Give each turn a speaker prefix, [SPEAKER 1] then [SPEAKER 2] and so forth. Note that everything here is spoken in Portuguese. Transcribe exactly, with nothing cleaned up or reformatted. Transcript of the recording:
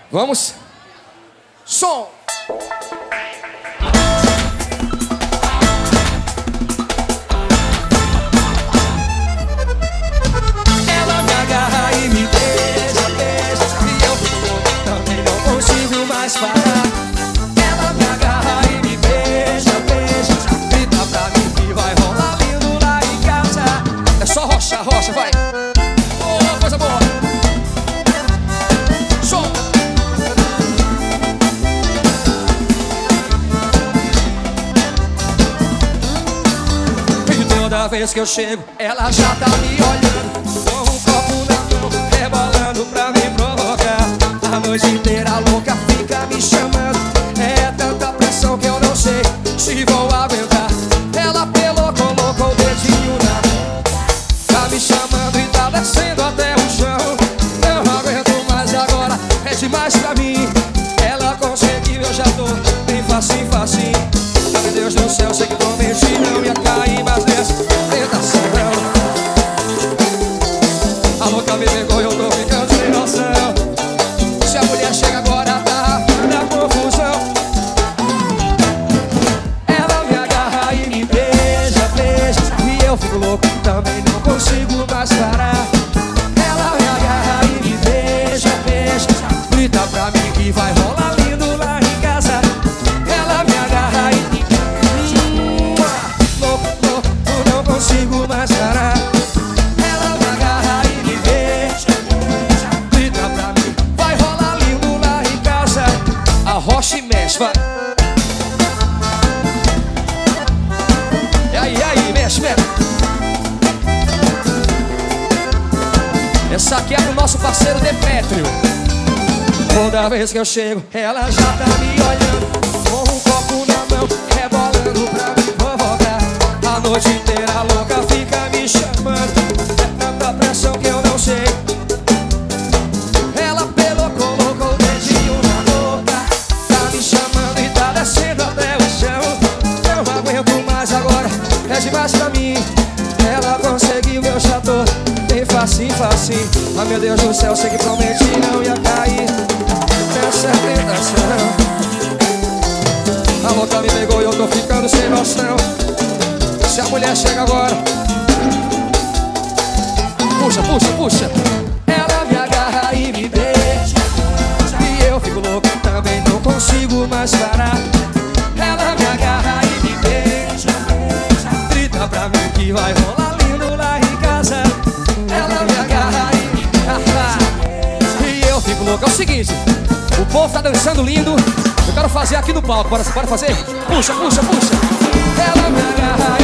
[SPEAKER 1] Vamos. Som.
[SPEAKER 2] Ela me agarra e me beija, beija, e eu fico louco, também não consigo mais parar. Ela me agarra e me beija, beija, grita pra mim que vai rolar lindo lá em casa.
[SPEAKER 1] É só rocha, rocha, vai. Oh, coisa boa. Som.
[SPEAKER 2] Toda vez que eu chego, ela já tá me olhando, com um copo na mão, rebolando pra me provocar. A noite inteira louca fica me chamando, é tanta pressão que eu não sei se vou aguentar. Ela pelou, colocou o dedinho na mão, tá me chamando e tá descendo até o chão. Eu não aguento mais agora, é demais pra mim. Ela conseguiu, eu já tô bem facinho, facinho. Meu Deus do céu, sei que prometi não ia cair, mas nessa tentação a louca me pegou e eu tô ficando sem noção. Se a mulher chega agora, tá na confusão. Ela me agarra e me beija, beija, e eu fico louco, também não consigo mais parar. Ela me agarra e me beija, beija, grita pra mim que vai rolar lindo lá em casa. Ela me agarra e me não consigo mais parar. Ela me agarra e me beija, grita pra mim, vai rolar lindo lá em casa.
[SPEAKER 1] A rocha e mexe, vai. E aí, e aí, mexe, mexe. Essa aqui é pro nosso parceiro Demétrio.
[SPEAKER 2] Toda vez que eu chego, ela já tá me olhando, com um copo na mão, rebolando pra me provocar. A noite inteira louca fica me chamando, é tanta pressão que eu não sei. Ela pelou, colocou o dedinho na boca, tá me chamando e tá descendo até o chão. Eu não aguento mais agora, é demais pra mim. Ela conseguiu, eu já tô bem facinho, facinho. Mas meu Deus do céu, sei que prometi não ia cair nessa tentação. A louca me pegou e eu tô ficando sem noção. Se a mulher chega agora,
[SPEAKER 1] Puxa, puxa, puxa.
[SPEAKER 2] ela me agarra e me beija, e eu fico louco, também não consigo mais parar. Ela me agarra e me beija, grita pra mim que vai rolar lindo lá em casa. Ela me agarra e me beija,
[SPEAKER 1] E eu fico louco. É o seguinte, o povo tá dançando lindo, eu quero fazer aqui no palco. Bora, bora fazer? Puxa, puxa, puxa.
[SPEAKER 2] ela me agarra